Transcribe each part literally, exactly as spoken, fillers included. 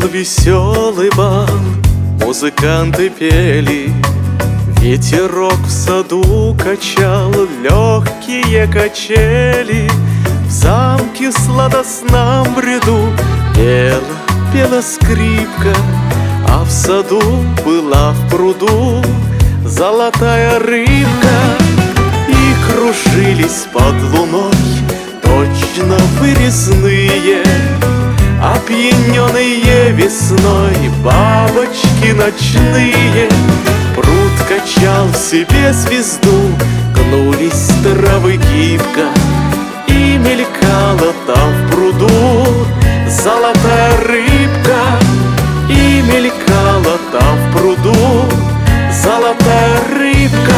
веселый бал, музыканты пели, ветерок в саду качал легкие качели. В замке сладостном бреду пела, пела скрипка, а в саду была в пруду золотая рыбка. И кружились под луной точно вырезные, опьяненные весной бабочки ночные. Пруд качал в себе звезду, гнулись травы гибко, и мелькала там в пруду золотая рыбка. И мелькала там в пруду золотая рыбка.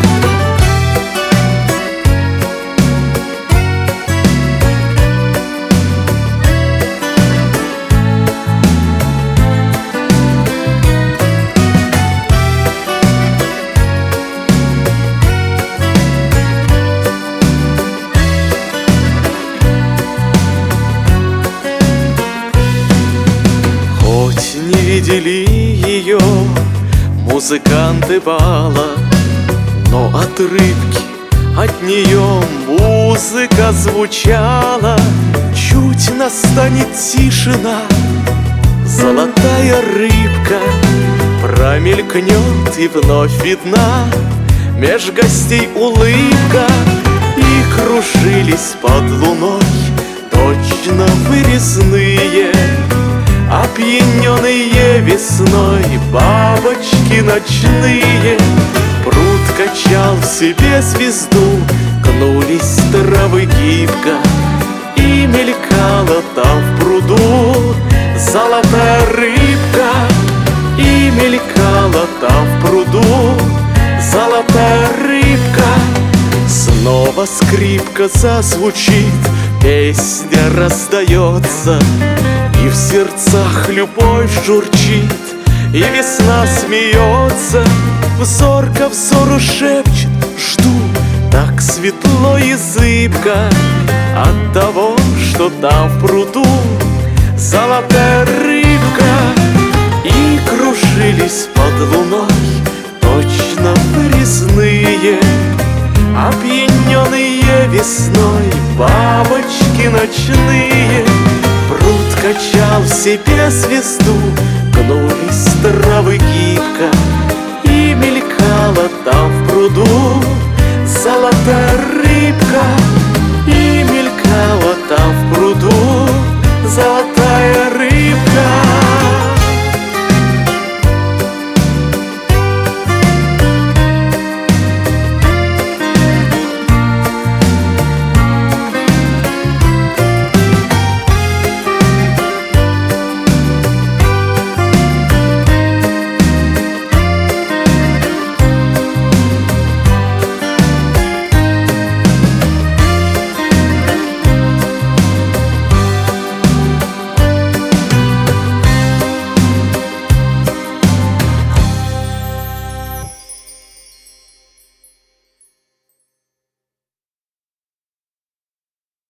Не видели ее музыканты бала, но от рыбки, от нее музыка звучала. Чуть настанет тишина, золотая рыбка промелькнет, и вновь видна меж гостей улыбка. И кружились под луной точно вырезные, опьяненные весной бабочки ночные. Пруд качал в себе звезду, гнулись травы гибко, и мелькала там в пруду золотая рыбка. И мелькала там в пруду золотая рыбка. Снова скрипка зазвучит, песня раздается, и в сердцах любовь журчит, и весна смеется. Взор ко взору шепчет: жду, так светло и зыбко от того, что там в пруду золотая рыбка. И кружились под луной точно вырезные, опьяненные весной бабочки ночные. Пруд качал в себе звезду, гнулись травы гибко,